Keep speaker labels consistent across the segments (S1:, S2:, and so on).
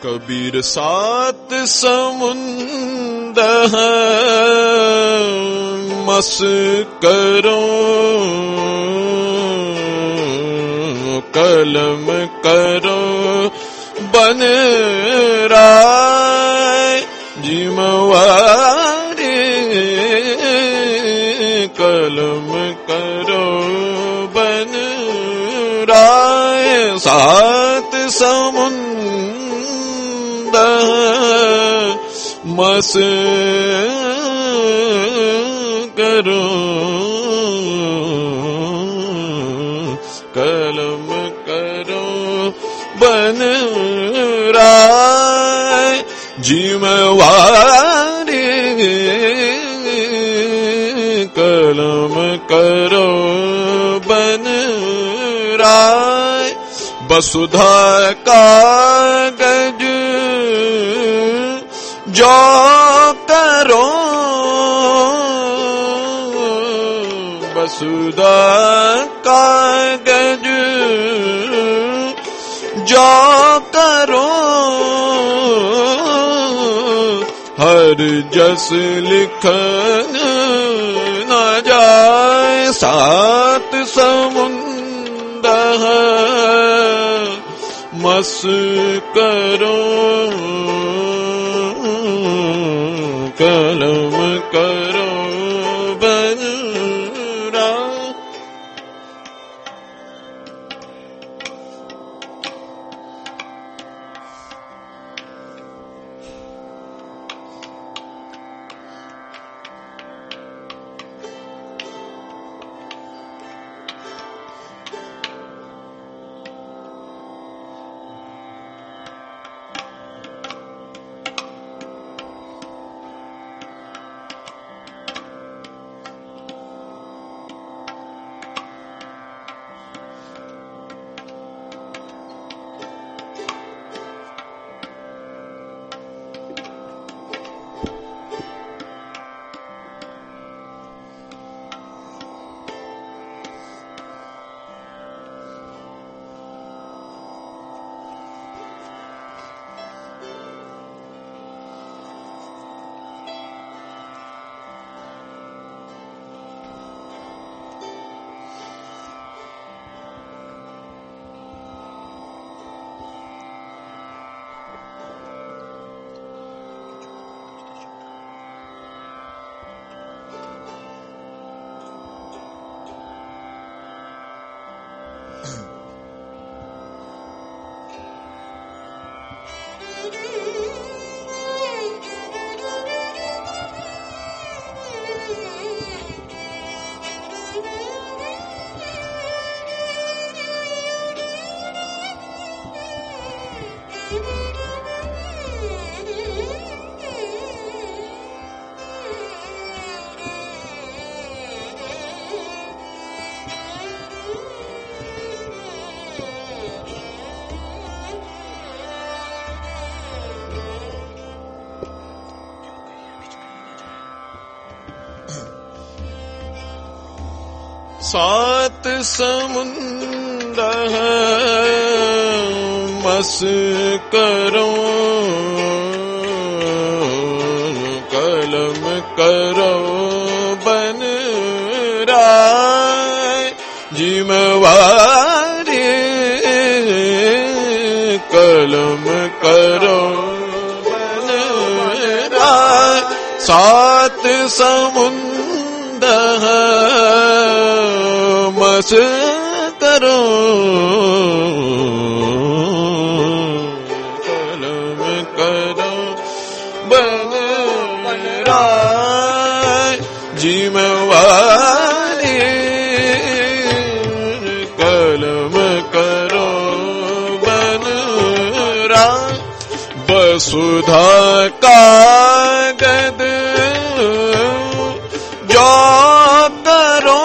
S1: कबीर सात समुंदर मस करो, कलम करो बन राय जिम्मेवारी, कलम करो बन राय। सात समुंदर मस करो, कलम करो बन राय जिम्मेवारी, कलम करो बन राय। वसुधा कागज जो करो, वसुधा कागज जो करो, हर जस लिखन न जाए। सात समुंदर मस करो, कलम करो बन राय। सात समुंदर मस करो, कलम करो बन राय जिम्मेवारी, कलम करो बन राय। सात समुंदर मस करो, कलम करो बन राय जिम्मेवारी, कलम करो बन राय। वसुधा कागज जो करो,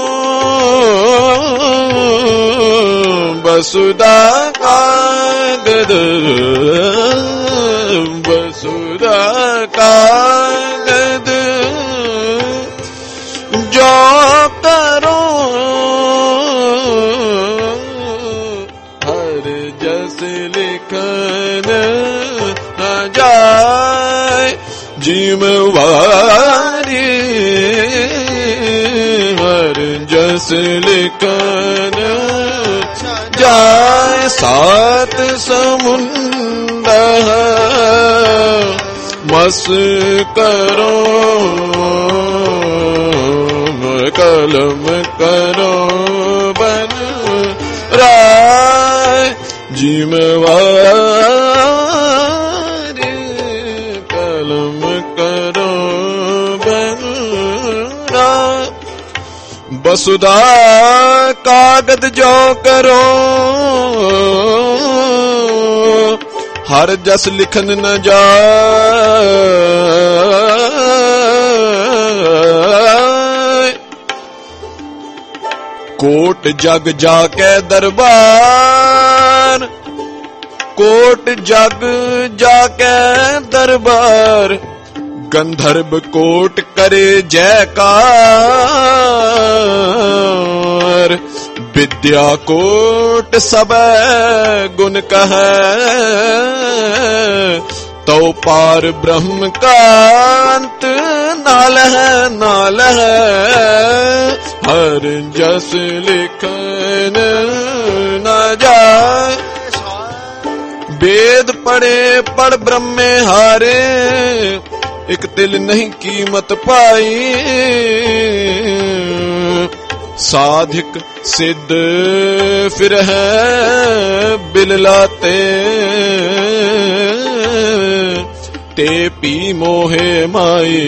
S1: वसुधा कागज, वसुधा कागज जो करो, हर जस लिखन जिमवारी हर जस लिखन जाय सात समुंदर मस करो कलम करो बन राय जिम्मेवारी कलम करो बन राय वसुधा कागद जो करो हर जस लिखन न जाए कोट जग जाके दरबार कोट जग जाके दरबार गंधर्व कोट करे जयकार विद्या कोट सब गुण कहे तो पार ब्रह्म कांत नाल है हर जस लिखन न जाए वेद पढ़े पढ़ ब्रह्मे हारे एक तिल नहीं कीमत पाई साधिक सिद्ध फिर है बिललाते ते पी मोहे माई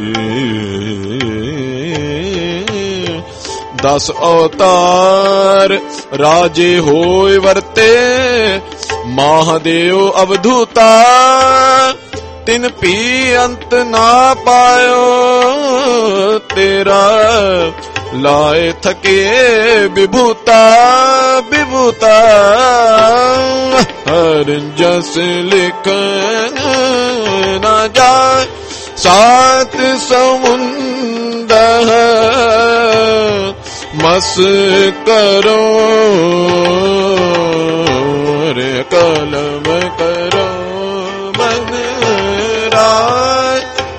S1: 10 अवतार राजे होय वर्ते महादेव अवधूता तिन पी अंत ना पायो तेरा लाए थके विभूता विभूता हर जस लिखन न जाए सात समुंदर मस करो रे कलम करो मन राय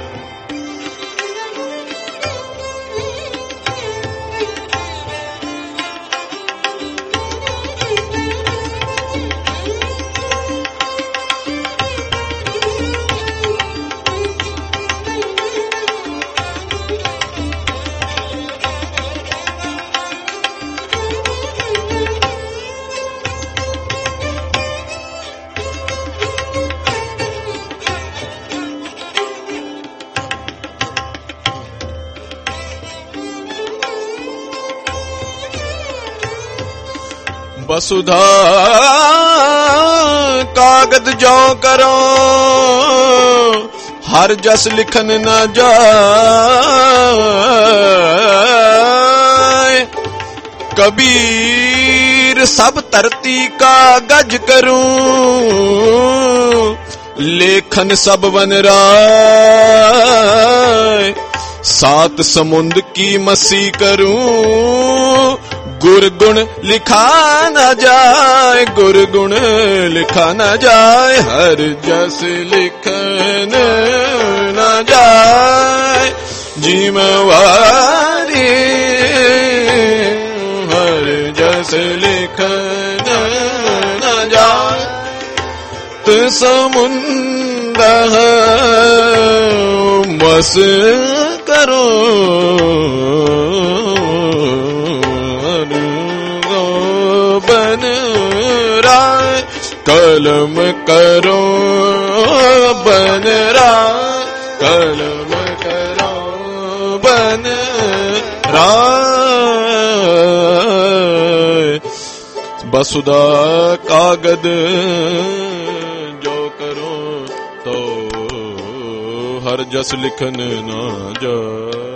S1: वसुधा कागद जो करो हर जस लिखन न जाए कबीर सब धरती का गज करूं लेखन सब वन राय 7 समुंद की मसी करूं गुर गुण लिखा न जाए गुर गुण लिखा न जाए हर जस लिखन न जाए जिम्मेवारी हर जस लिखन न जाए तो समुंदर मस करो बन राय कलम करो बन राय कलम करो बन राय वसुधा कागद जो करो तो हर जस लिखन ना जाए।